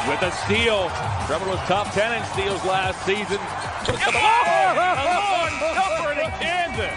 with a steal. Trevor was top 10 in steals last season. A long jumper in Kansas.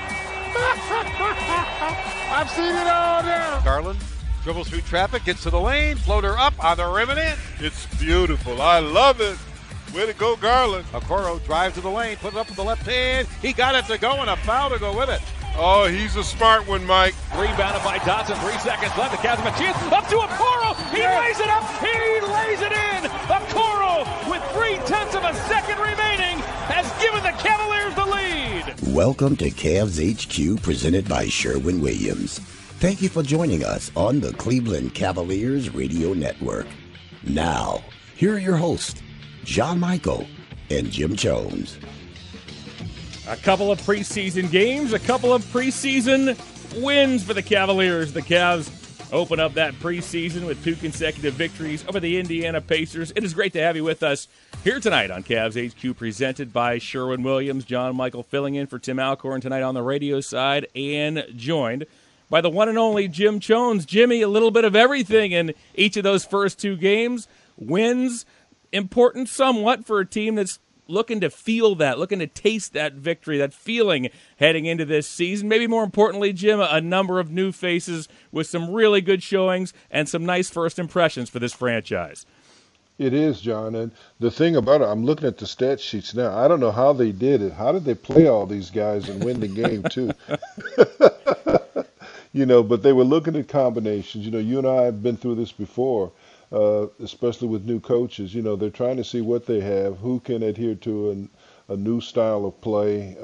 I've seen it all now. Garland dribbles through traffic, gets to the lane, floater up on the rim and in. It's beautiful. I love it. Way to go, Garland. Okoro drives to the lane, put it up with the left hand. He got it to go and a foul to go with it. Oh, he's a smart one, Mike. Rebounded by Dotson. 3 seconds left. The Cavs have a chance. Up to Okoro. He lays it up. He lays it in. Okoro, with 0.3 of a second remaining, has given the Cavaliers the lead. Welcome to Cavs HQ, presented by Sherwin-Williams. Thank you for joining us on the Cleveland Cavaliers Radio Network. Now, here are your hosts, John Michael and Jim Jones. A couple of preseason games, a couple of preseason wins for the Cavaliers. The Cavs open up that preseason with 2 consecutive victories over the Indiana Pacers. It is great to have you with us here tonight on Cavs HQ, presented by Sherwin-Williams. John Michael filling in for Tim Alcorn tonight on the radio side, and joined by the one and only Jim Jones. Jimmy, a little bit of everything in each of those first 2 games. Wins, important somewhat for a team that's looking to feel that, looking to taste that victory, that feeling heading into this season. Maybe more importantly, Jim, a number of new faces with some really good showings and some nice first impressions for this franchise. It is, John. And the thing about it, I'm looking at the stat sheets now. I don't know how they did it. How did they play all these guys and win the game, too? But they were looking at combinations. You and I have been through this before. Especially with new coaches, they're trying to see what they have, who can adhere to a new style of play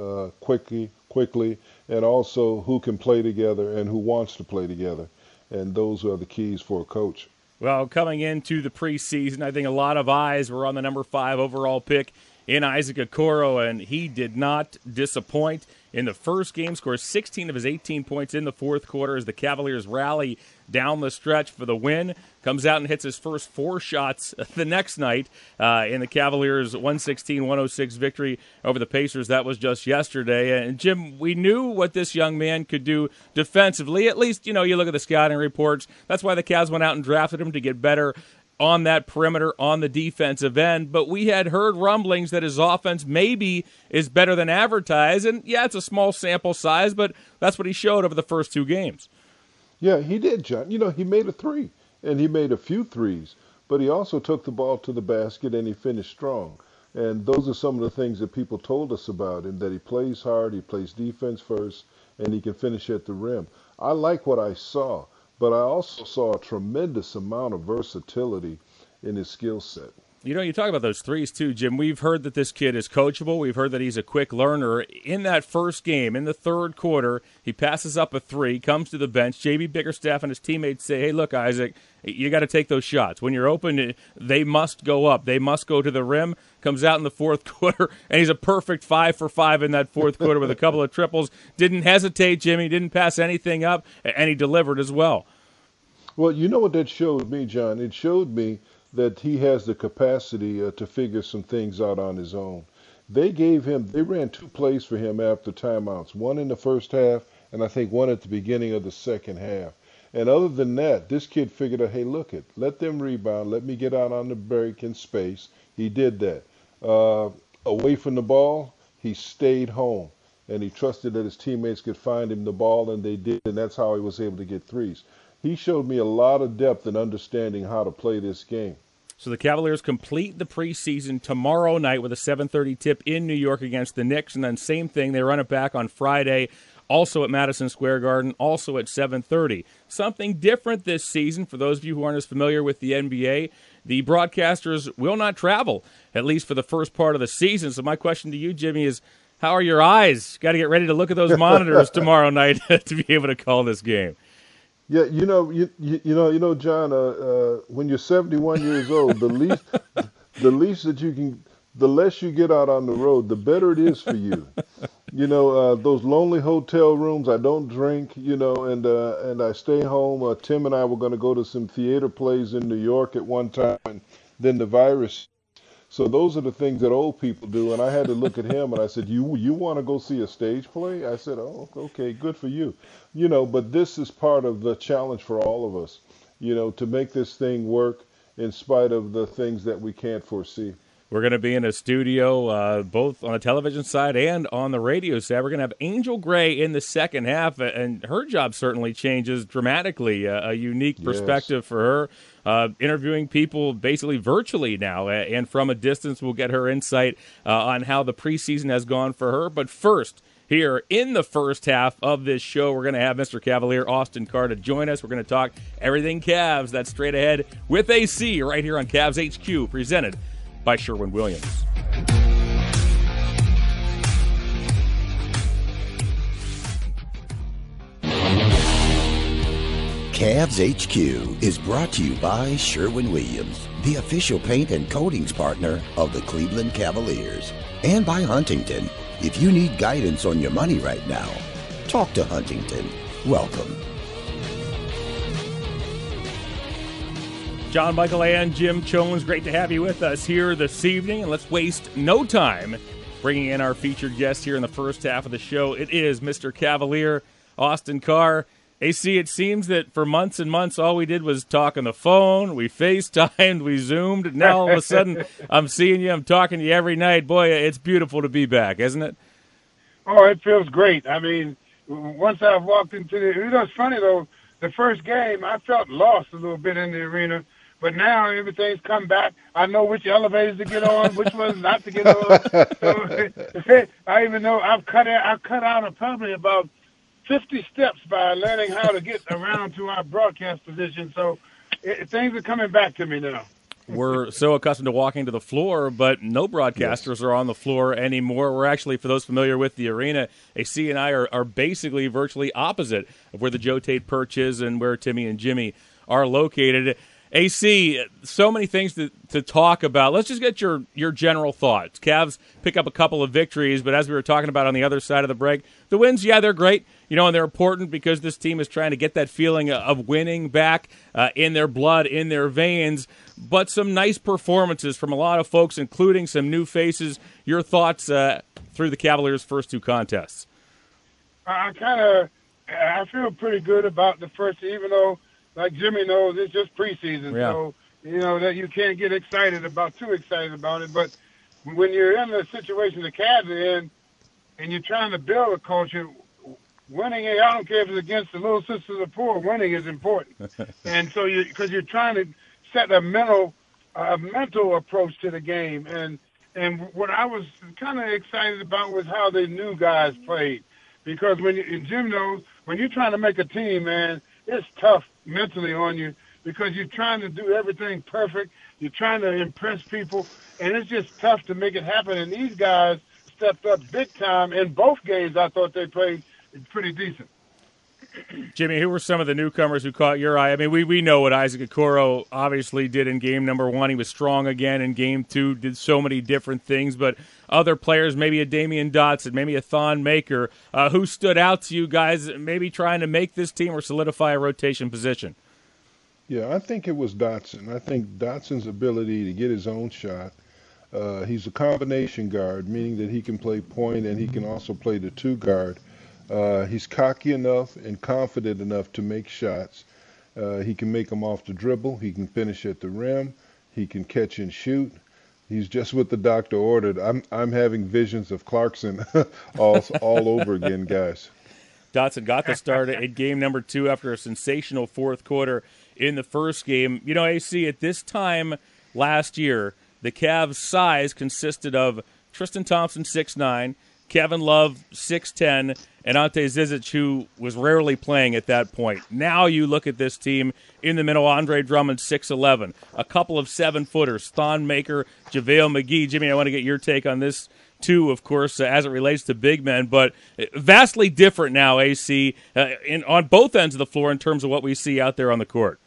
quickly, and also who can play together and who wants to play together. And those are the keys for a coach. Well, coming into the preseason, I think a lot of eyes were on the number 5 overall pick in Isaac Okoro, and he did not disappoint. In the first game, scores 16 of his 18 points in the fourth quarter as the Cavaliers rally down the stretch for the win. Comes out and hits his first 4 shots the next night in the Cavaliers' 116-106 victory over the Pacers. That was just yesterday. And, Jim, we knew what this young man could do defensively. At least, you look at the scouting reports. That's why the Cavs went out and drafted him, to get better on that perimeter, on the defensive end. But we had heard rumblings that his offense maybe is better than advertised. And, yeah, it's a small sample size, but that's what he showed over the first 2 games. Yeah, he did, John. He made a 3, and he made a few threes. But he also took the ball to the basket, and he finished strong. And those are some of the things that people told us about him, that he plays hard, he plays defense first, and he can finish at the rim. I like what I saw. But I also saw a tremendous amount of versatility in his skill set. You talk about those threes, too, Jim. We've heard that this kid is coachable. We've heard that he's a quick learner. In that first game, in the third quarter, he passes up a 3, comes to the bench. J.B. Bickerstaff and his teammates say, hey, look, Isaac, you got to take those shots. When you're open, they must go up. They must go to the rim. Comes out in the fourth quarter, and he's a perfect 5 for 5 in that fourth quarter with a couple of triples. Didn't hesitate, Jimmy. Didn't pass anything up, and he delivered as well. Well, you know what that showed me, John? It showed me that he has the capacity to figure some things out on his own. They ran 2 plays for him after timeouts, one in the first half, and I think one at the beginning of the second half. And other than that, this kid figured out, hey, let them rebound, let me get out on the break in space. He did that. Away from the ball, he stayed home, and he trusted that his teammates could find him the ball, and they did, and that's how he was able to get threes. He showed me a lot of depth in understanding how to play this game. So the Cavaliers complete the preseason tomorrow night with a 7:30 tip in New York against the Knicks, and then same thing, they run it back on Friday, also at Madison Square Garden, also at 7:30. Something different this season, for those of you who aren't as familiar with the NBA, the broadcasters will not travel, at least for the first part of the season. So my question to you, Jimmy, is how are your eyes? Got to get ready to look at those monitors tomorrow night to be able to call this game. Yeah, John. When you're 71 years old, the less you get out on the road, the better it is for you. Those lonely hotel rooms. I don't drink. And I stay home. Tim and I were going to go to some theater plays in New York at one time, and then the virus. So those are the things that old people do. And I had to look at him and I said, you want to go see a stage play? I said, oh, okay, good for you. But this is part of the challenge for all of us, to make this thing work in spite of the things that we can't foresee. We're going to be in a studio, both on the television side and on the radio side. We're going to have Angel Gray in the second half, and her job certainly changes dramatically. A unique perspective for her, interviewing people basically virtually now, and from a distance. We'll get her insight on how the preseason has gone for her. But first, here in the first half of this show, we're going to have Mr. Cavalier, Austin Carr, to join us. We're going to talk everything Cavs. That's straight ahead with AC right here on Cavs HQ, presented by Sherwin-Williams. Cavs HQ is brought to you by Sherwin-Williams, the official paint and coatings partner of the Cleveland Cavaliers, and by Huntington. If you need guidance on your money right now, talk to Huntington. Welcome. John Michael and Jim Chones, great to have you with us here this evening. And let's waste no time bringing in our featured guest here in the first half of the show. It is Mr. Cavalier, Austin Carr. AC, it seems that for months and months, all we did was talk on the phone. We FaceTimed, we Zoomed. And now all of a sudden, I'm seeing you, I'm talking to you every night. Boy, it's beautiful to be back, isn't it? Oh, it feels great. I mean, once I've walked into it's funny, though, the first game, I felt lost a little bit in the arena. But now everything's come back. I know which elevators to get on, which ones not to get on. So, I even know I've cut out probably about 50 steps by learning how to get around to our broadcast position. So things are coming back to me now. We're so accustomed to walking to the floor, but no broadcasters are on the floor anymore. We're actually, for those familiar with the arena, AC and I are basically virtually opposite of where the Joe Tate Perch is and where Timmy and Jimmy are located. AC, so many things to talk about. Let's just get your general thoughts. Cavs pick up a couple of victories, but as we were talking about on the other side of the break, the wins, yeah, they're great, and they're important because this team is trying to get that feeling of winning back in their blood, in their veins, but some nice performances from a lot of folks, including some new faces. Your thoughts through the Cavaliers' first two contests? I feel pretty good about the first, even though, like Jimmy knows, it's just preseason, so that you can't get too excited about it. But when you're in the situation the Cavs are in, and you're trying to build a culture, winning, I don't care if it's against the Little Sisters of the Poor, winning is important. And so because you're trying to set a mental approach to the game, and what I was kind of excited about was how the new guys played, because Jim knows when you're trying to make a team, man, it's tough mentally on you because you're trying to do everything perfect. You're trying to impress people, and it's just tough to make it happen. And these guys stepped up big time in both games. I thought they played pretty decent. Jimmy, who were some of the newcomers who caught your eye? I mean, we know what Isaac Okoro obviously did in game number one. He was strong again in game two, did so many different things. But other players, maybe a Damian Dotson, maybe a Thon Maker, who stood out to you guys, maybe trying to make this team or solidify a rotation position? Yeah, I think it was Dotson. I think Dotson's ability to get his own shot. He's a combination guard, meaning that he can play point and he can also play the two guard. He's cocky enough and confident enough to make shots. He can make them off the dribble. He can finish at the rim. He can catch and shoot. He's just what the doctor ordered. I'm having visions of Clarkson all over again, guys. Dotson got the start in game number two after a sensational fourth quarter in the first game. AC, at this time last year, the Cavs' size consisted of Tristan Thompson, 6'9", Kevin Love, 6'10", and Ante Zizic, who was rarely playing at that point. Now you look at this team in the middle, Andre Drummond, 6'11", a couple of 7-footers, Thon Maker, JaVale McGee. Jimmy, I want to get your take on this, too, of course, as it relates to big men, but vastly different now, AC, on both ends of the floor in terms of what we see out there on the court.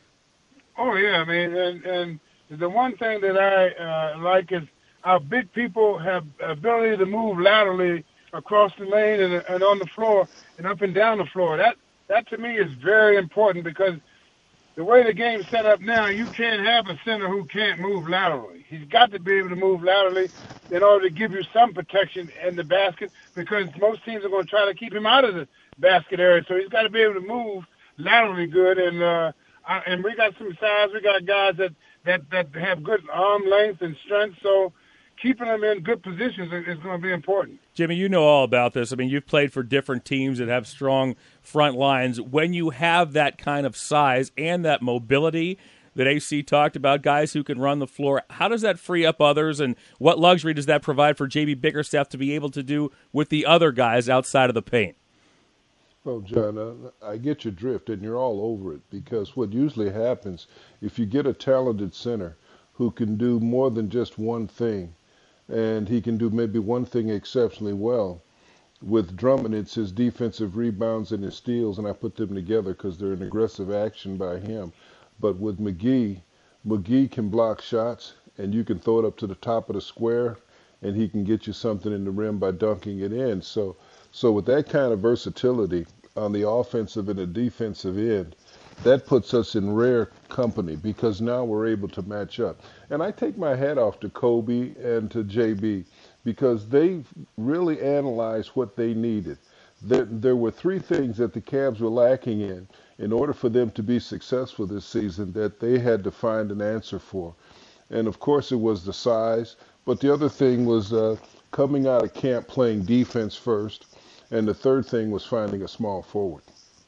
Oh, yeah, I mean, and the one thing that I like is our big people have ability to move laterally across the lane and on the floor and up and down the floor. That to me is very important because the way the game's set up now, you can't have a center who can't move laterally. He's got to be able to move laterally in order to give you some protection in the basket because most teams are going to try to keep him out of the basket area. So he's got to be able to move laterally good. And we got some size. We got guys that that have good arm length and strength. So keeping them in good positions is going to be important. Jimmy, you know all about this. I mean, you've played for different teams that have strong front lines. When you have that kind of size and that mobility that AC talked about, guys who can run the floor, how does that free up others, and what luxury does that provide for J.B. Bickerstaff to be able to do with the other guys outside of the paint? Well, John, I get your drift, and you're all over it, because what usually happens, if you get a talented center who can do more than just one thing, and he can do maybe one thing exceptionally well. With Drummond, it's his defensive rebounds and his steals, and I put them together because they're an aggressive action by him. But with McGee can block shots, and you can throw it up to the top of the square, and he can get you something in the rim by dunking it in. So with that kind of versatility on the offensive and the defensive end, that puts us in rare company because now we're able to match up. And I take my hat off to Kobe and to JB because they really analyzed what they needed. There were three things that the Cavs were lacking in order for them to be successful this season that they had to find an answer for. And, of course, it was the size. But the other thing was coming out of camp playing defense first. And the third thing was finding a small forward.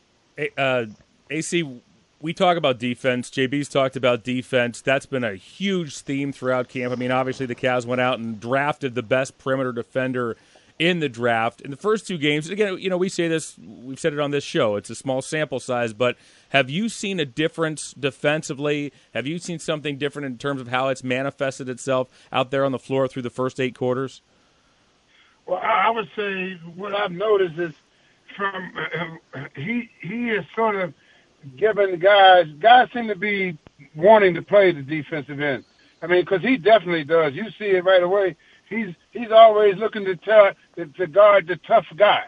AC, we talk about defense. JB's talked about defense. That's been a huge theme throughout camp. I mean, obviously the Cavs went out and drafted the best perimeter defender in the draft. In the first two games, again, you know, we say this, we've said it on this show, it's a small sample size, but have you seen a difference defensively? Have you seen something different in terms of how it's manifested itself out there on the floor through the first 8 quarters? Well, I would say what I've noticed is from he is sort of giving guys seem to be wanting to play the defensive end. I mean, because he definitely does. You see it right away. He's always looking to guard the tough guy,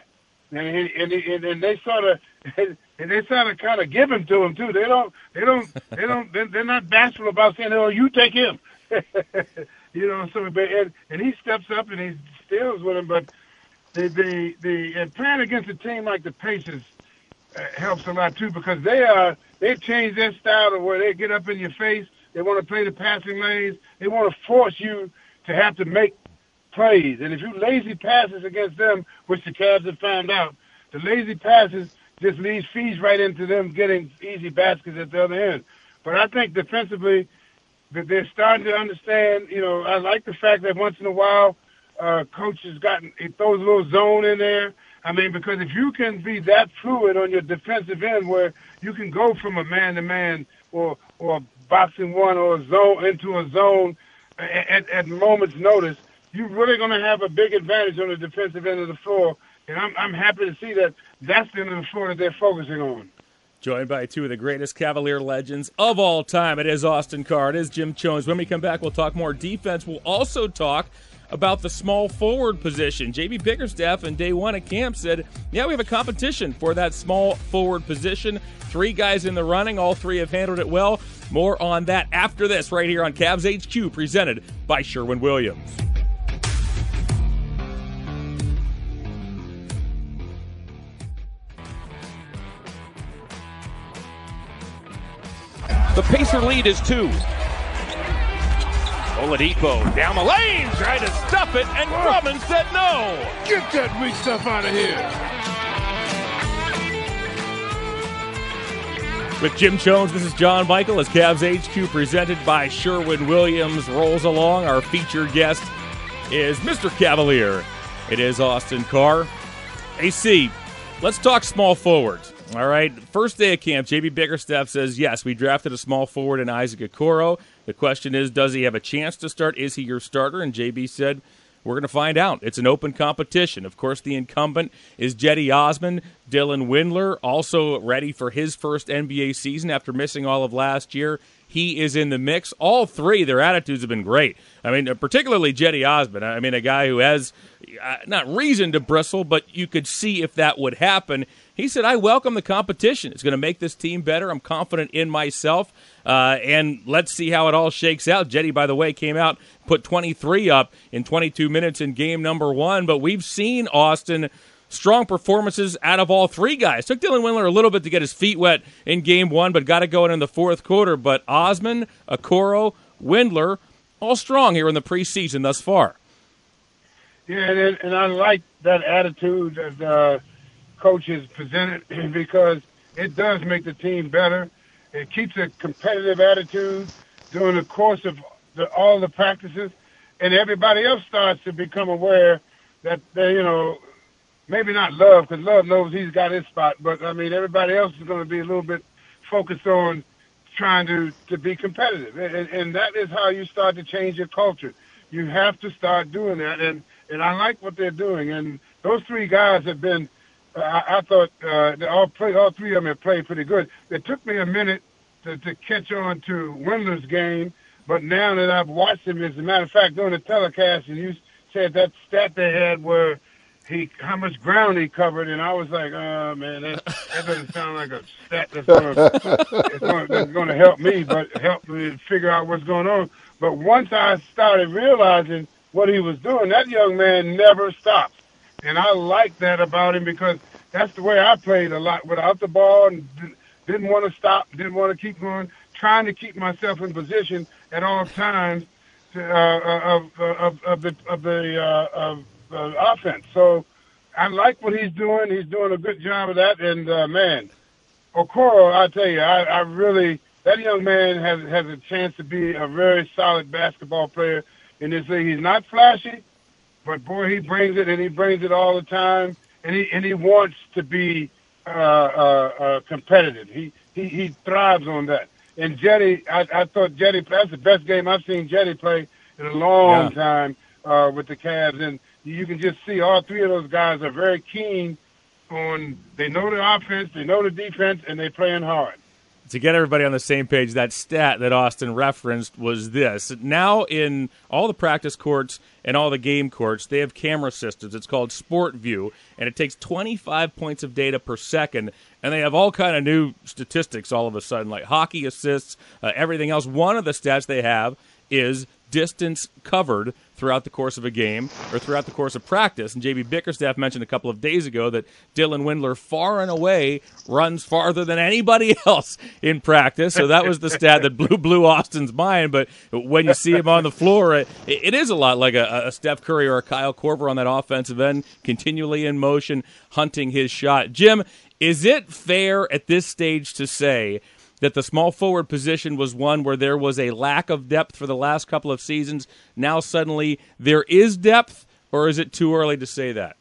and they sort of kind of give him to him too. They're not bashful about saying, "Oh, you take him," you know. So, and he steps up and he steals with him. But and playing against a team like the Pacers helps a lot too because they've changed their style to where they get up in your face. They want to play the passing lanes. They want to force you to have to make plays. And if you lazy passes against them, which the Cavs have found out, the lazy passes just feeds right into them getting easy baskets at the other end. But I think defensively that they're starting to understand. You know, I like the fact that once in a while coach he throws a little zone in there. I mean, because if you can be that fluid on your defensive end where you can go from a man-to-man or boxing one or a zone into a zone at moment's notice, you're really going to have a big advantage on the defensive end of the floor. And I'm happy to see that that's the end of the floor that they're focusing on. Joined by two of the greatest Cavalier legends of all time. It is Austin Carr. It is Jim Chones. When we come back, we'll talk more defense. We'll also talk about the small forward position. J.B. Bickerstaff in day one at camp said, yeah, we have a competition for that small forward position. 3 guys in the running. All 3 have handled it well. More on that after this right here on Cavs HQ, presented by Sherwin-Williams. The Pacer lead is 2. Oladipo down the lane, trying to stuff it, and Drummond said no. Get that weak stuff out of here. With Jim Chones, this is John Michael as Cavs HQ presented by Sherwin-Williams rolls along. Our featured guest is Mr. Cavalier. It is Austin Carr. AC, let's talk small forwards. All right, first day of camp, J.B. Bickerstaff says, yes, we drafted a small forward in Isaac Okoro. The question is, does he have a chance to start? Is he your starter? And J.B. said, we're going to find out. It's an open competition. Of course, the incumbent is Cedi Osman. Dylan Windler, also ready for his first NBA season after missing all of last year. He is in the mix. All 3, their attitudes have been great. I mean, particularly Cedi Osman. I mean, a guy who has not reason to bristle, but you could see if that would happen. He said, I welcome the competition. It's going to make this team better. I'm confident in myself, and let's see how it all shakes out. Cedi, by the way, came out, put 23 up in 22 minutes in game number 1, but we've seen Austin strong performances out of all three guys. Took Dylan Windler a little bit to get his feet wet in game one, but got it going in the fourth quarter. But Osman, Okoro, Windler, all strong here in the preseason thus far. Yeah, and I like that attitude that coaches presented because it does make the team better. It keeps a competitive attitude during the course of all the practices, and everybody else starts to become aware that they, maybe not Love, because Love knows he's got his spot, but I mean everybody else is going to be a little bit focused on trying to be competitive, and that is how you start to change your culture. You have to start doing that, and I like what they're doing. And those three guys have been. I thought all three of them have played pretty good. It took me a minute to catch on to Windler's game, but now that I've watched him, as a matter of fact, during the telecast, and you said that stat they had where how much ground he covered, and I was like, oh, man, that doesn't sound like a stat that's going to help me, but help me figure out what's going on. But once I started realizing what he was doing, that young man never stopped. And I like that about him because that's the way I played a lot without the ball and didn't want to stop, didn't want to keep going, trying to keep myself in position at all times of the offense. So I like what he's doing. He's doing a good job of that. And, man, Okoro, I tell you, I really – that young man has a chance to be a very solid basketball player in this league. He's not flashy, but, boy, he brings it, and he brings it all the time. And he wants to be competitive. He thrives on that. And Jetty, I thought Jetty, that's the best game I've seen Jetty play in a long time with the Cavs. And you can just see all three of those guys are very keen on, they know the offense, they know the defense, and they're playing hard. To get everybody on the same page, that stat that Austin referenced was this. Now in all the practice courts and all the game courts, they have camera systems. It's called Sport View, and it takes 25 points of data per second, and they have all kind of new statistics all of a sudden, like hockey assists, everything else. One of the stats they have is distance covered throughout the course of a game or throughout the course of practice. And J.B. Bickerstaff mentioned a couple of days ago that Dylan Windler far and away runs farther than anybody else in practice. So that was the stat that blew Austin's mind. But when you see him on the floor, it is a lot like a Steph Curry or a Kyle Korver on that offensive end, continually in motion, hunting his shot. Jim, is it fair at this stage to say that the small forward position was one where there was a lack of depth for the last couple of seasons? Now suddenly there is depth, or is it too early to say that?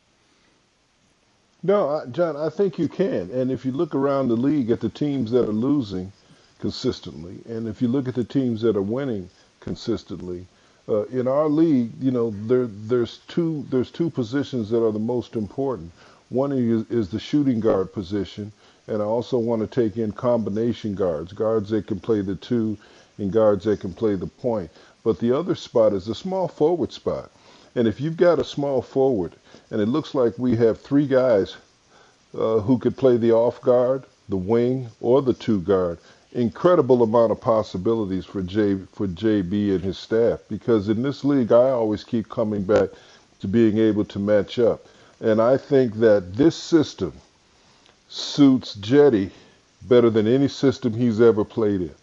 No, John, I think you can. And if you look around the league at the teams that are losing consistently, and if you look at the teams that are winning consistently, in our league, there's two positions that are the most important. One is the shooting guard position. And I also want to take in combination guards that can play the two and guards that can play the point. But the other spot is the small forward spot. And if you've got a small forward, and it looks like we have three guys who could play the off guard, the wing, or the two guard, incredible amount of possibilities for JB and his staff. Because in this league, I always keep coming back to being able to match up. And I think that this system suits Jetty better than any system he's ever played in.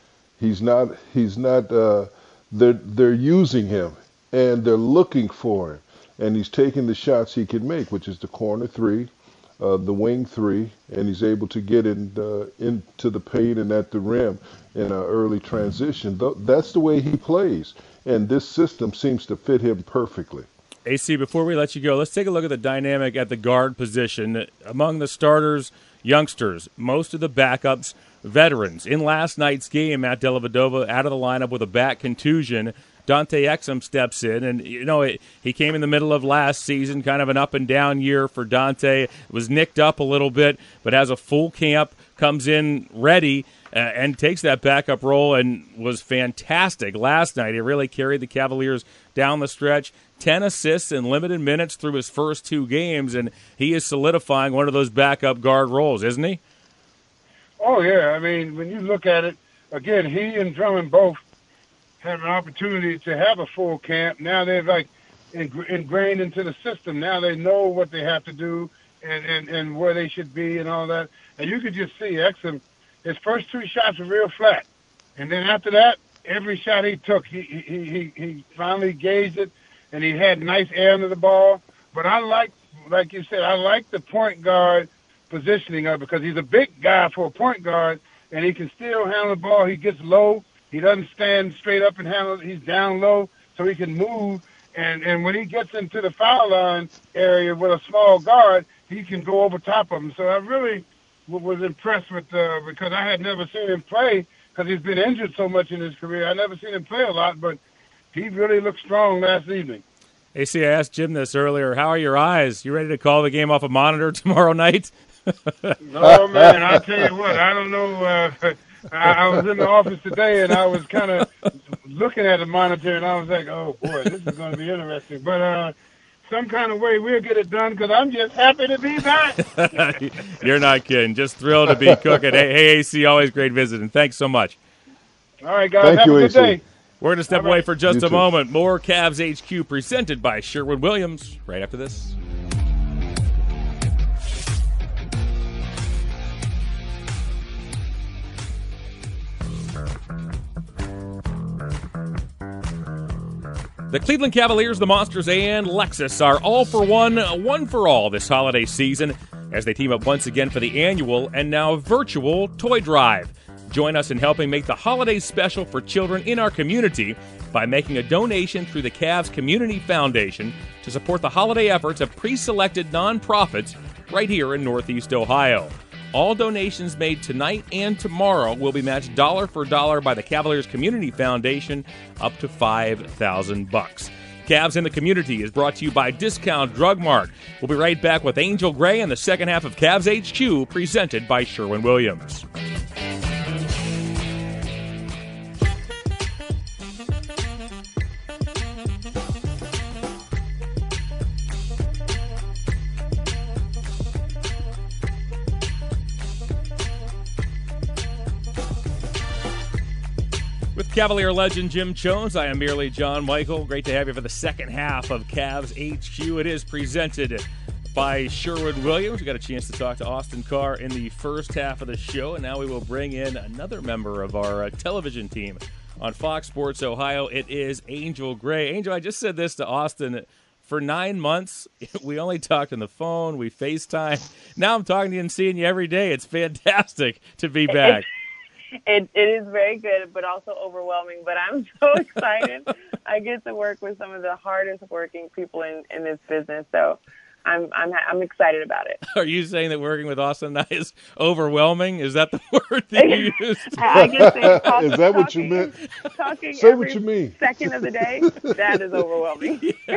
They're using him and they're looking for him, and he's taking the shots he can make, which is the corner three, the wing three, and he's able to get into the paint and at the rim in an early transition. That's the way he plays, and this system seems to fit him perfectly. AC, before we let you go, let's take a look at the dynamic at the guard position. Among the starters, youngsters, most of the backups, veterans. In last night's game, Matt Dellavedova out of the lineup with a back contusion. Dante Exum steps in, and he came in the middle of last season, kind of an up-and-down year for Dante. Was nicked up a little bit, but has a full camp, comes in ready, and takes that backup role and was fantastic last night. He really carried the Cavaliers down the stretch. 10 assists in limited minutes through his first two games, and he is solidifying one of those backup guard roles, isn't he? Oh, yeah. I mean, when you look at it, again, he and Drummond both have an opportunity to have a full camp. Now they're like ingrained into the system. Now they know what they have to do, and where they should be and all that. And you could just see Exum, his first 2 shots were real flat. And then after that, every shot he took, he finally gauged it, and he had nice air under the ball. But I like you said, I like the point guard positioning of it because he's a big guy for a point guard, and he can still handle the ball. He gets low. He doesn't stand straight up and handle it. He's down low, so he can move. And when he gets into the foul line area with a small guard, he can go over top of him. So I really was impressed with because I had never seen him play because he's been injured so much in his career. I never seen him play a lot, but he really looked strong last evening. AC, I asked Jim this earlier. How are your eyes? You ready to call the game off a monitor tomorrow night? No, man, I'll tell you what, I don't know. I was in the office today, and I was kind of looking at the monitor, and I was like, oh, boy, this is going to be interesting. But some kind of way we'll get it done because I'm just happy to be back. You're not kidding. Just thrilled to be cooking. Hey, AC, always great visiting. Thanks so much. All right, guys, have a good day. We're going to step away for just a moment. More Cavs HQ presented by Sherwin-Williams right after this. The Cleveland Cavaliers, the Monsters, and Lexus are all for one for all this holiday season as they team up once again for the annual and now virtual toy drive. Join us in helping make the holidays special for children in our community by making a donation through the Cavs Community Foundation to support the holiday efforts of pre-selected nonprofits right here in Northeast Ohio. All donations made tonight and tomorrow will be matched dollar for dollar by the Cavaliers Community Foundation up to $5,000. Cavs in the Community is brought to you by Discount Drug Mart. We'll be right back with Angel Gray in the second half of Cavs HQ presented by Sherwin-Williams. Cavalier legend Jim Jones. I am merely John Michael. Great to have you for the second half of Cavs HQ. It is presented by Sherwin-Williams. We got a chance to talk to Austin Carr in the first half of the show, and now we will bring in another member of our television team on Fox Sports Ohio. It is Angel Gray. Angel, I just said this to Austin. For 9 months, we only talked on the phone. We FaceTime. Now I'm talking to you and seeing you every day. It's fantastic to be back. It is very good, but also overwhelming. But I'm so excited. I get to work with some of the hardest working people in this business, so I'm excited about it. Are you saying that working with Austin and I is overwhelming? Is that the word that you used? I guess is that what you meant? Say what you mean. Second of the day, that is overwhelming.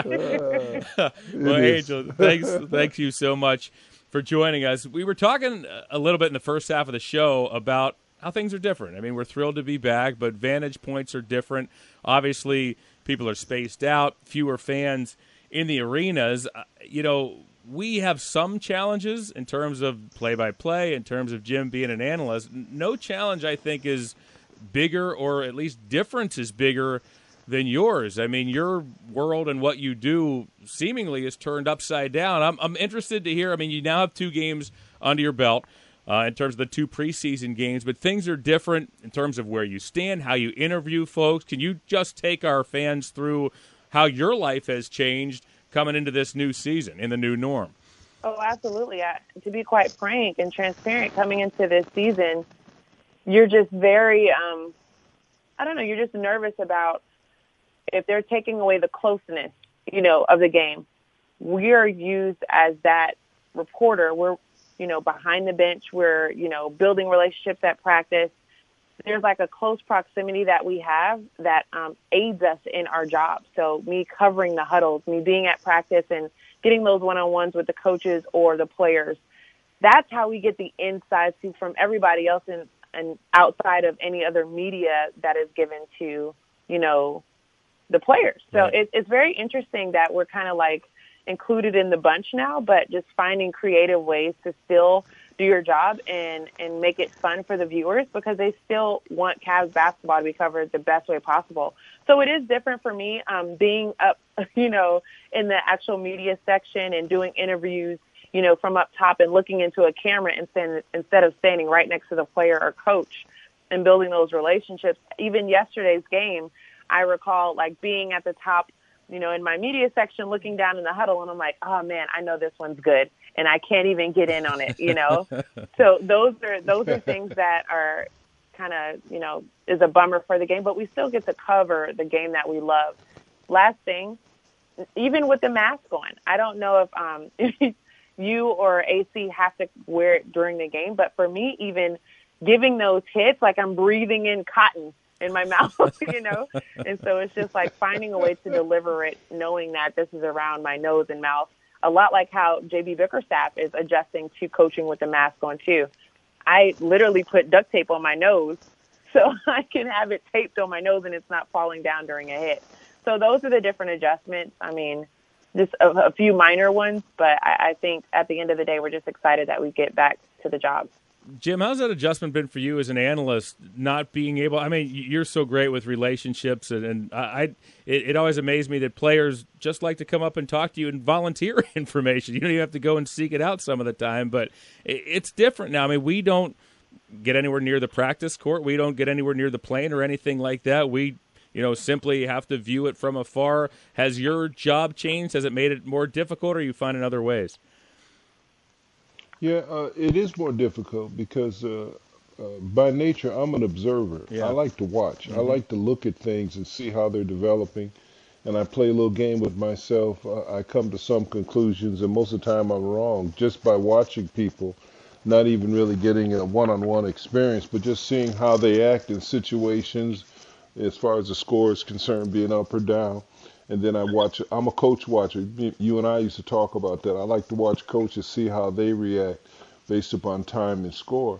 Well, Angel, thanks you so much for joining us. We were talking a little bit in the first half of the show about how things are different. I mean, we're thrilled to be back, but vantage points are different. Obviously, people are spaced out, fewer fans in the arenas. We have some challenges in terms of play-by-play, in terms of Jim being an analyst. No challenge, I think, is bigger, or at least difference is bigger than yours. I mean, your world and what you do seemingly is turned upside down. I'm interested to hear. I mean, you now have 2 games under your belt. In terms of the 2 preseason games, but things are different in terms of where you stand, how you interview folks. Can you just take our fans through how your life has changed coming into this new season, in the new norm? Oh, absolutely. To be quite frank and transparent, coming into this season, you're just very, you're just nervous about if they're taking away the closeness, of the game. We are used as that reporter. We're behind the bench, we're, building relationships at practice. There's like a close proximity that we have that aids us in our job. So me covering the huddles, me being at practice and getting those one-on-ones with the coaches or the players, that's how we get the inside scoop from everybody else and outside of any other media that is given to, the players. So Right. It's very interesting that we're kind of like included in the bunch now, but just finding creative ways to still do your job and make it fun for the viewers because they still want Cavs basketball to be covered the best way possible. So it is different for me being up, in the actual media section and doing interviews from up top and looking into a camera instead of standing right next to the player or coach and building those relationships. Even yesterday's game, I recall like being at the top, in my media section, looking down in the huddle, and I'm like, oh man, I know this one's good, and I can't even get in on it, So those are things that are kind of, is a bummer for the game, but we still get to cover the game that we love. Last thing, even with the mask on, I don't know if you or AC have to wear it during the game, but for me, even giving those hits, like I'm breathing in cotton in my mouth, and so it's just like finding a way to deliver it, knowing that this is around my nose and mouth, a lot like how JB Bickerstaff is adjusting to coaching with the mask on too. I literally put duct tape on my nose so I can have it taped on my nose and it's not falling down during a hit. So those are the different adjustments. I mean, just a few minor ones, but I think at the end of the day, we're just excited that we get back to the job. Jim, how's that adjustment been for you as an analyst, not being able – I mean, you're so great with relationships, and it always amazed me that players just like to come up and talk to you and volunteer information. You don't even have to go and seek it out some of the time, but it's different now. I mean, we don't get anywhere near the practice court. We don't get anywhere near the plane or anything like that. We simply have to view it from afar. Has your job changed? Has it made it more difficult, or are you finding other ways? Yeah, it is more difficult because by nature, I'm an observer. Yeah. I like to watch. I like to look at things and see how they're developing. And I play a little game with myself. I come to some conclusions, and most of the time I'm wrong just by watching people, not even really getting a one-on-one experience, but just seeing how they act in situations as far as the score is concerned, being up or down. And then I watch. I'm a coach watcher. You and I used to talk about that. I like to watch coaches, see how they react based upon time and score.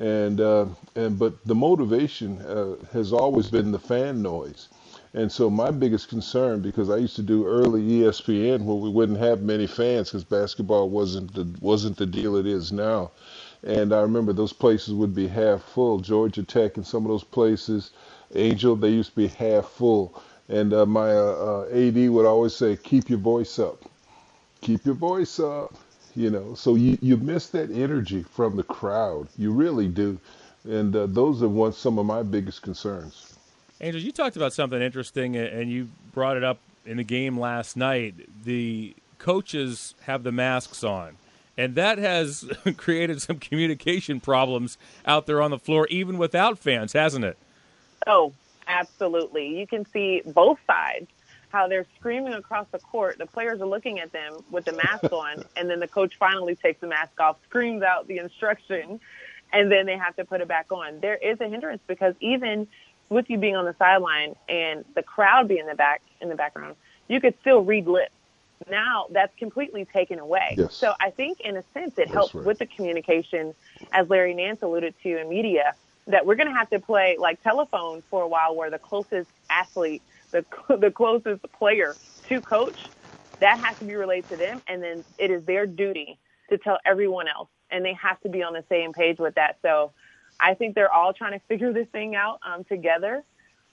But the motivation has always been the fan noise. And so my biggest concern, because I used to do early ESPN where we wouldn't have many fans because basketball wasn't the deal it is now. And I remember those places would be half full. Georgia Tech and some of those places, Angel, they used to be half full. And my AD would always say, keep your voice up. Keep your voice up. So you miss that energy from the crowd. You really do. And those are some of my biggest concerns. Angel, you talked about something interesting, and you brought it up in the game last night. The coaches have the masks on, and that has created some communication problems out there on the floor, even without fans, hasn't it? Oh, absolutely. You can see both sides, how they're screaming across the court. The players are looking at them with the mask on, and then the coach finally takes the mask off, screams out the instruction, and then they have to put it back on. There is a hindrance because even with you being on the sideline and the crowd being in the background, you could still read lips. Now that's completely taken away. Yes. So I think in a sense it helps with the communication, as Larry Nance alluded to in media, that we're going to have to play like telephone for a while, where the closest athlete, the closest player to coach, that has to be relayed to them, and then it is their duty to tell everyone else, and they have to be on the same page with that. So I think they're all trying to figure this thing out together.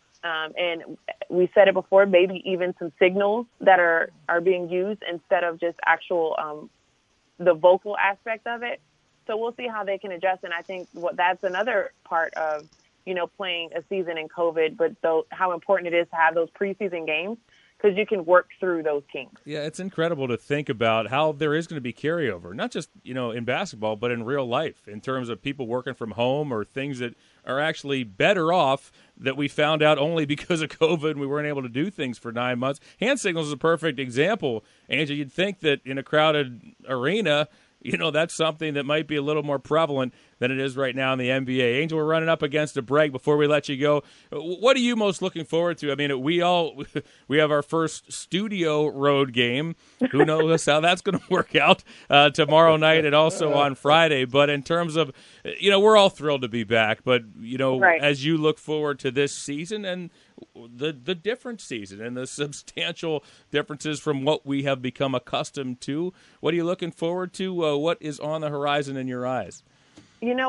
And we said it before, maybe even some signals that are being used instead of just actual the vocal aspect of it. So we'll see how they can adjust. And I think that's another part of, playing a season in COVID, but how important it is to have those preseason games, because you can work through those kinks. Yeah, it's incredible to think about how there is going to be carryover, not just, in basketball, but in real life, in terms of people working from home or things that are actually better off that we found out only because of COVID and we weren't able to do things for 9 months. Hand signals is a perfect example. Angel, you'd think that in a crowded arena, that's something that might be a little more prevalent than it is right now in the NBA. Angel, we're running up against a break before we let you go. What are you most looking forward to? I mean, we have our first studio road game. Who knows how that's going to work out tomorrow night and also on Friday. But in terms of, we're all thrilled to be back. But, right, as you look forward to this season and the different season and the substantial differences from what we have become accustomed to, what are you looking forward to? What is on the horizon in your eyes? You know what?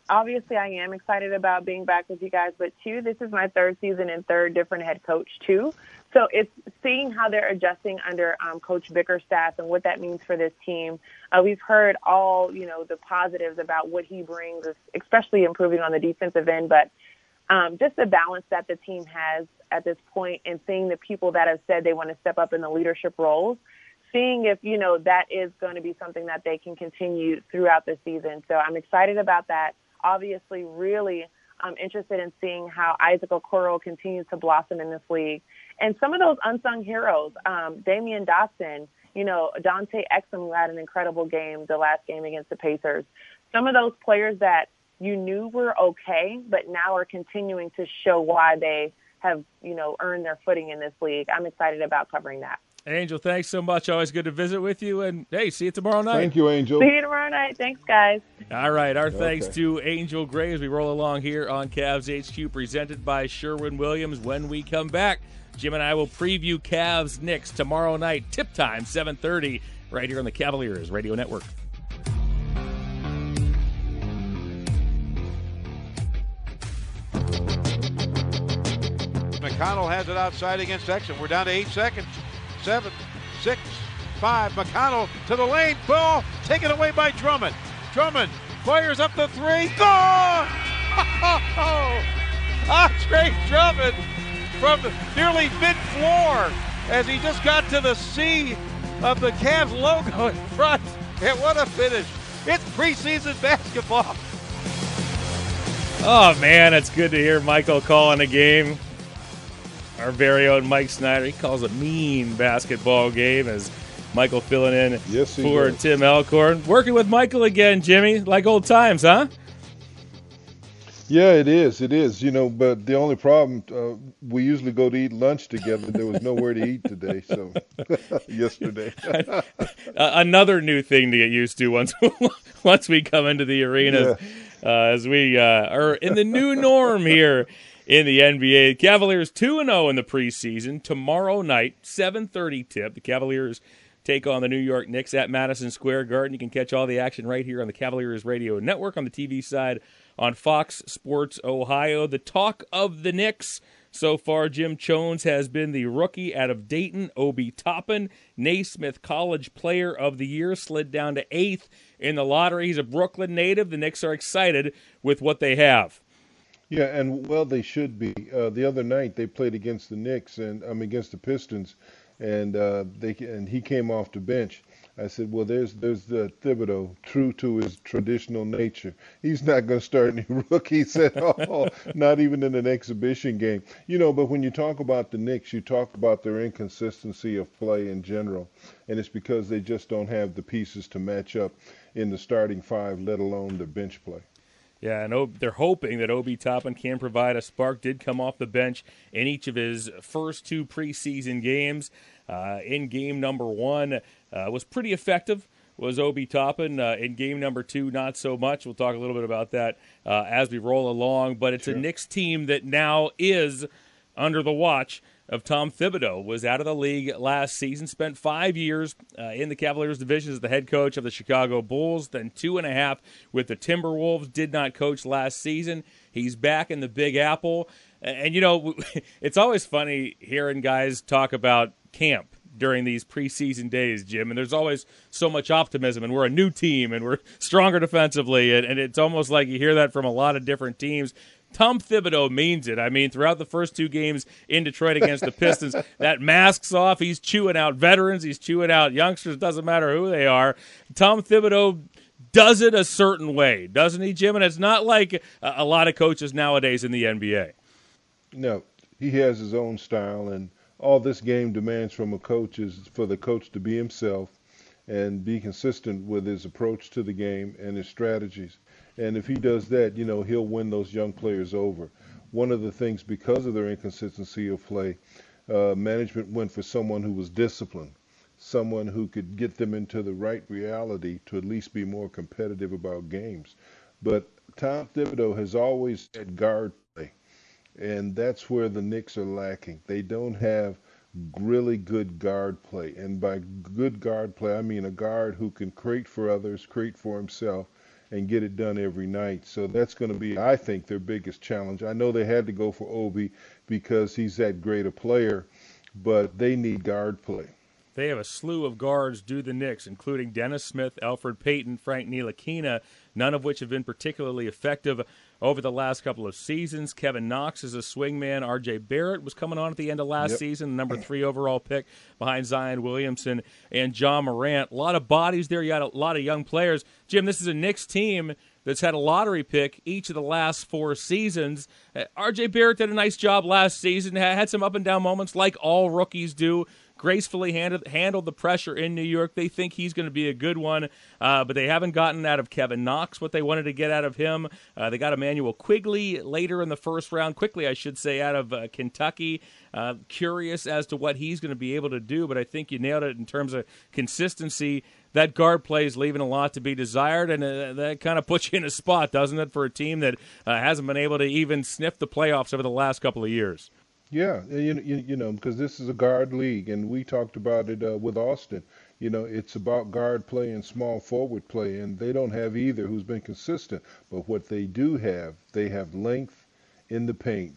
obviously I am excited about being back with you guys, but two, this is my third season and third different head coach too. So it's seeing how they're adjusting under Coach Bickerstaff and what that means for this team. We've heard all, the positives about what he brings, especially improving on the defensive end, but just the balance that the team has at this point and seeing the people that have said they want to step up in the leadership roles, seeing if, that is going to be something that they can continue throughout the season. So I'm excited about that. Obviously, really interested in seeing how Isaac Okoro continues to blossom in this league. And some of those unsung heroes, Damian Dotson, Dante Exum, who had an incredible game the last game against the Pacers. Some of those players that you knew were okay, but now are continuing to show why they have, earned their footing in this league. I'm excited about covering that. Angel, thanks so much. Always good to visit with you. And, hey, see you tomorrow night. Thank you, Angel. See you tomorrow night. Thanks, guys. All right. Our thanks to Angel Gray as we roll along here on Cavs HQ, presented by Sherwin-Williams. When we come back, Jim and I will preview Cavs Knicks tomorrow night, tip time, 7:30, right here on the Cavaliers Radio Network. McConnell has it outside against Exum. We're down to 8 seconds. 7, 6, 5. McConnell to the lane. Ball taken away by Drummond. Drummond fires up the three. Gone! Andre Drummond from nearly mid-floor as he just got to the C of the Cavs logo in front. And what a finish. It's preseason basketball. Oh, man, it's good to hear Michael calling a game. Our very own Mike Snyder, he calls a mean basketball game as Michael filling in for does. Tim Elkhorn. Working with Michael again, Jimmy, like old times, huh? Yeah, it is. It is. But the only problem, we usually go to eat lunch together. There was nowhere to eat today, so yesterday. Another new thing to get used to once we come into the arena, as we are in the new norm here in the NBA. Cavaliers 2-0 in the preseason. Tomorrow night, 7:30 tip. The Cavaliers take on the New York Knicks at Madison Square Garden. You can catch all the action right here on the Cavaliers Radio Network on the TV side on Fox Sports Ohio. The talk of the Knicks so far, Jim Chones has been the rookie out of Dayton. Obi Toppin, Naismith College Player of the Year, slid down to 8th in the lottery. He's a Brooklyn native. The Knicks are excited with what they have. Yeah, and they should be. The other night they played against the Knicks and against the Pistons, and he came off the bench. I said, well, there's the Thibodeau, true to his traditional nature. He's not going to start any rookies at all, not even in an exhibition game. But when you talk about the Knicks, you talk about their inconsistency of play in general, and it's because they just don't have the pieces to match up in the starting five, let alone the bench play. Yeah, and they're hoping that Obi Toppin can provide a spark. Did come off the bench in each of his first 2 preseason games. In game number 1, was pretty effective, was Obi Toppin. In game number 2, not so much. We'll talk a little bit about that as we roll along. But it's a Knicks team that now is under the watch of Tom Thibodeau. Was out of the league last season, spent 5 years in the Cavaliers division as the head coach of the Chicago Bulls, then 2.5 with the Timberwolves, did not coach last season. He's back in the Big Apple. And, it's always funny hearing guys talk about camp during these preseason days, Jim, and there's always so much optimism, and we're a new team, and we're stronger defensively, and it's almost like you hear that from a lot of different teams. Tom Thibodeau means it. I mean, throughout the first 2 games in Detroit against the Pistons, that mask's off. He's chewing out veterans. He's chewing out youngsters. Doesn't matter who they are. Tom Thibodeau does it a certain way, doesn't he, Jim? And it's not like a lot of coaches nowadays in the NBA. No, he has his own style, and all this game demands from a coach is for the coach to be himself and be consistent with his approach to the game and his strategies. And if he does that, he'll win those young players over. One of the things, because of their inconsistency of play, management went for someone who was disciplined, someone who could get them into the right reality to at least be more competitive about games. But Tom Thibodeau has always had guard play, and that's where the Knicks are lacking. They don't have really good guard play. And by good guard play, I mean a guard who can create for others, create for himself, and get it done every night. So that's going to be, I think, their biggest challenge. I know they had to go for Obi because he's that great a player, but they need guard play. They have a slew of guards due the Knicks, including Dennis Smith, Elfrid Payton, Frank Ntilikina, none of which have been particularly effective over the last couple of seasons. Kevin Knox is a swingman. R.J. Barrett was coming on at the end of last season, number 3 overall pick behind Zion Williamson and John Morant. A lot of bodies there. You got a lot of young players. Jim, this is a Knicks team that's had a lottery pick each of the last 4 seasons. R.J. Barrett did a nice job last season, had some up-and-down moments like all rookies do. Gracefully handled the pressure in New York. They think he's going to be a good one, but they haven't gotten out of Kevin Knox what they wanted to get out of him. They got Emmanuel Quigley later in the first round, quickly I should say, out of Kentucky. Curious as to what he's going to be able to do, but I think you nailed it in terms of consistency. That guard play is leaving a lot to be desired, and that kind of puts you in a spot, doesn't it, for a team that hasn't been able to even sniff the playoffs over the last couple of years. Yeah, you know, because this is a guard league, and we talked about it with Austin. You know, it's about guard play and small forward play, and they don't have either who's been consistent. But what they do have, they have length in the paint.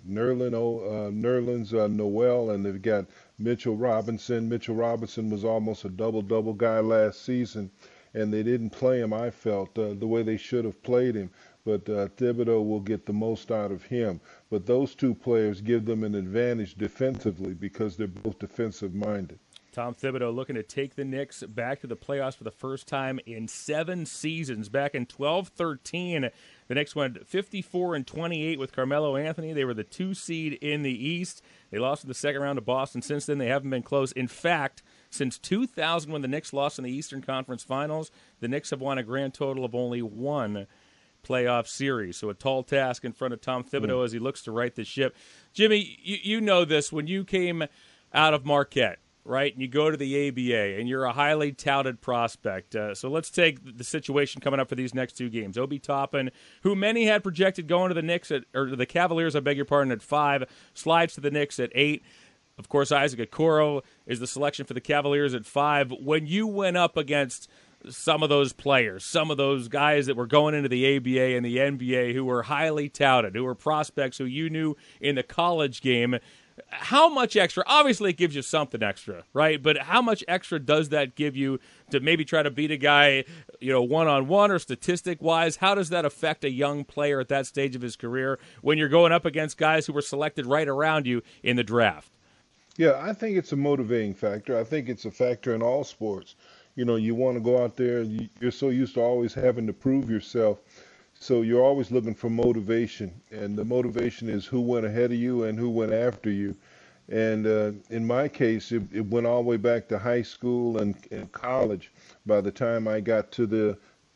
Nerlens Noel, and they've got Mitchell Robinson. Mitchell Robinson was almost a double-double guy last season, and they didn't play him, I felt, the way they should have played him. But Thibodeau will get the most out of him. But those two players give them an advantage defensively because they're both defensive-minded. Tom Thibodeau looking to take the Knicks back to the playoffs for the first time in 7 seasons. Back in 12-13, the Knicks went 54-28 with Carmelo Anthony. They were the 2 seed in the East. They lost in the second round to Boston. Since then, they haven't been close. In fact, since 2000, when the Knicks lost in the Eastern Conference Finals, the Knicks have won a grand total of only 1 playoff series. So a tall task in front of Tom Thibodeau as he looks to right the ship. Jimmy, you know this. When you came out of Marquette, right, and you go to the ABA, and you're a highly touted prospect. So let's take the situation coming up for these next 2 games. Obi Toppin, who many had projected going to the Knicks or the Cavaliers, I beg your pardon, at 5, slides to the Knicks at 8. Of course, Isaac Okoro is the selection for the Cavaliers at 5. When you went up against some of those players, some of those guys that were going into the ABA and the NBA who were highly touted, who were prospects who you knew in the college game, how much extra? Obviously, it gives you something extra, right? But how much extra does that give you to maybe try to beat a guy, you know, one-on-one or statistic-wise? How does that affect a young player at that stage of his career when you're going up against guys who were selected right around you in the draft? Yeah, I think it's a motivating factor. I think it's a factor in all sports. You know, you want to go out there, you're so used to always having to prove yourself. So you're always looking for motivation. And the motivation is who went ahead of you and who went after you. And in my case, it went all the way back to high school and college. By the time I got to the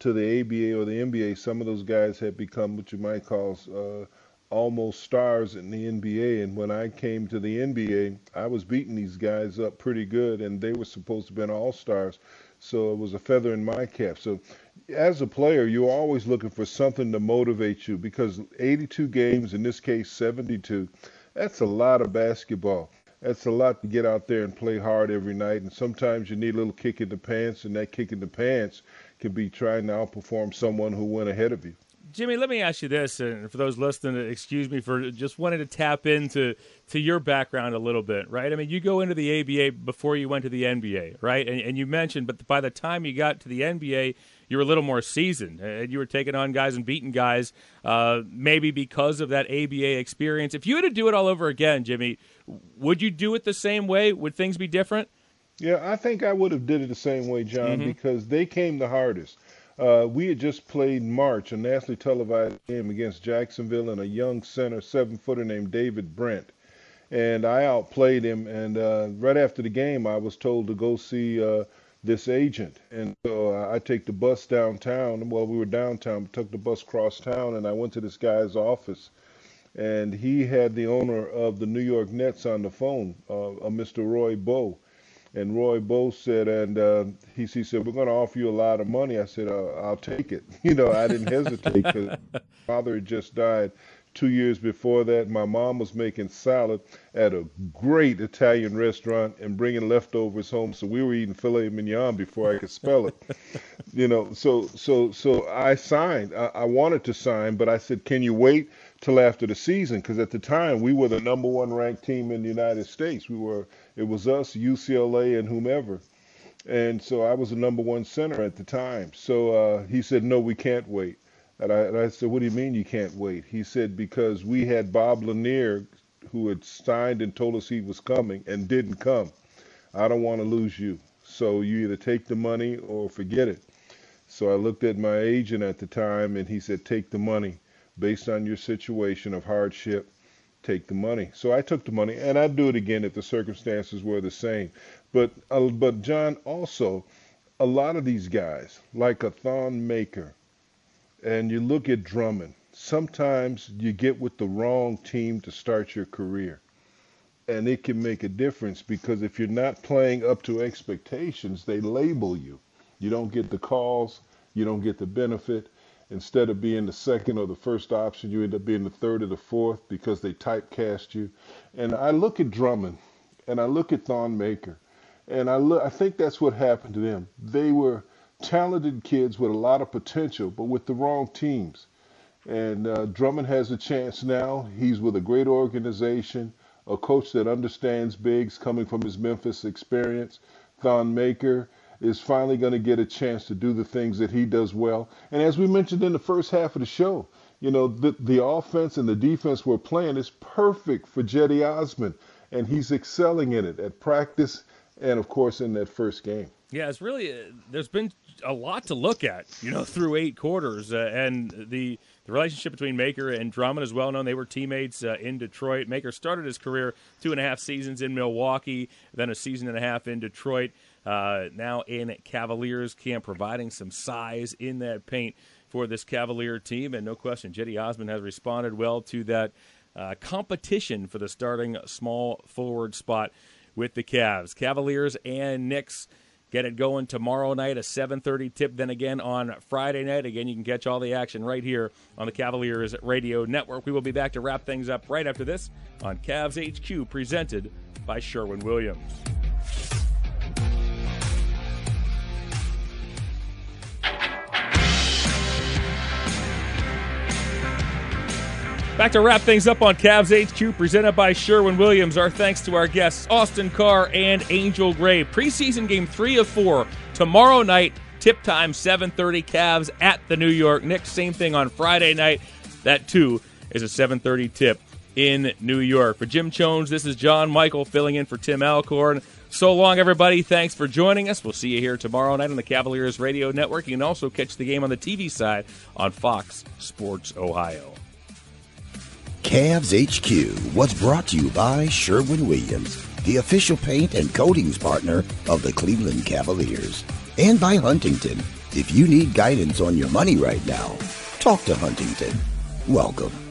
ABA or the NBA, some of those guys had become what you might call almost stars in the NBA. And when I came to the NBA, I was beating these guys up pretty good, and they were supposed to be all-stars. So it was a feather in my cap. So as a player, you're always looking for something to motivate you because 82 games, in this case 72, that's a lot of basketball. That's a lot to get out there and play hard every night. And sometimes you need a little kick in the pants, and that kick in the pants can be trying to outperform someone who went ahead of you. Jimmy, let me ask you this, and for those listening, excuse me for just wanting to tap into your background a little bit, right? I mean, you go into the ABA before you went to the NBA, right? And you mentioned, but by the time you got to the NBA, you were a little more seasoned, and you were taking on guys and beating guys, maybe because of that ABA experience. If you had to do it all over again, Jimmy, would you do it the same way? Would things be different? Yeah, I think I would have did it the same way, John, because they came the hardest. We had just played March, a nationally televised game against Jacksonville, and a young center, 7-footer named David Brent. And I outplayed him, and right after the game, I was told to go see this agent. And so I take the bus downtown. Well, we were downtown, took the bus across town, and I went to this guy's office. And he had the owner of the New York Nets on the phone, Mr. Roy Bowe. And Roy Bowe said, and he said, we're going to offer you a lot of money. I said, I'll take it. You know, I didn't hesitate because my father had just died 2 years before that. My mom was making salad at a great Italian restaurant and bringing leftovers home. So we were eating filet mignon before I could spell it. So I signed. I wanted to sign, but I said, can you wait till after the season? Because at the time we were the number one ranked team in the United States. It was us, UCLA, and whomever. And so I was the number one center at the time. So he said, no, we can't wait. And I said, what do you mean you can't wait? He said, because we had Bob Lanier, who had signed and told us he was coming and didn't come. I don't want to lose you. So you either take the money or forget it. So I looked at my agent at the time, and he said, take the money. Based on your situation of hardship, take the money. So I took the money, and I'd do it again if the circumstances were the same. But John, also, a lot of these guys, like a Thon Maker, and you look at Drummond, sometimes you get with the wrong team to start your career. And it can make a difference, because if you're not playing up to expectations, they label you. You don't get the calls, you don't get the benefit. Instead of being the second or the first option, you end up being the third or the fourth because they typecast you. And I look at Drummond, and I look at Thon Maker, and I think that's what happened to them. They were talented kids with a lot of potential, but with the wrong teams. And Drummond has a chance now. He's with a great organization, a coach that understands bigs coming from his Memphis experience. Thon Maker is finally going to get a chance to do the things that he does well. And as we mentioned in the first half of the show, the offense and the defense we're playing is perfect for Cedi Osman, and he's excelling in it at practice and, of course, in that first game. Yeah, it's really there's been a lot to look at, through 8 quarters, and the relationship between Maker and Drummond is well known. They were teammates in Detroit. Maker started his career 2.5 seasons in Milwaukee, then a season and a half in Detroit. Now in Cavaliers camp, providing some size in that paint for this Cavalier team. And no question, Cedi Osman has responded well to that competition for the starting small forward spot with the Cavs. Cavaliers and Knicks get it going tomorrow night, a 7:30 tip. Then again on Friday night. Again, you can catch all the action right here on the Cavaliers Radio Network. We will be back to wrap things up right after this on Cavs HQ, presented by Sherwin-Williams. Back to wrap things up on Cavs HQ, presented by Sherwin-Williams. Our thanks to our guests, Austin Carr and Angel Gray. Preseason game 3 of 4 tomorrow night. Tip time 7:30. Cavs at the New York Knicks. Same thing on Friday night. That too is a 7:30 tip in New York. For Jim Jones, this is John Michael filling in for Tim Alcorn. So long, everybody. Thanks for joining us. We'll see you here tomorrow night on the Cavaliers Radio Network. You can also catch the game on the TV side on Fox Sports Ohio. Cavs HQ was brought to you by Sherwin-Williams, the official paint and coatings partner of the Cleveland Cavaliers, and by Huntington. If you need guidance on your money right now, talk to Huntington. Welcome.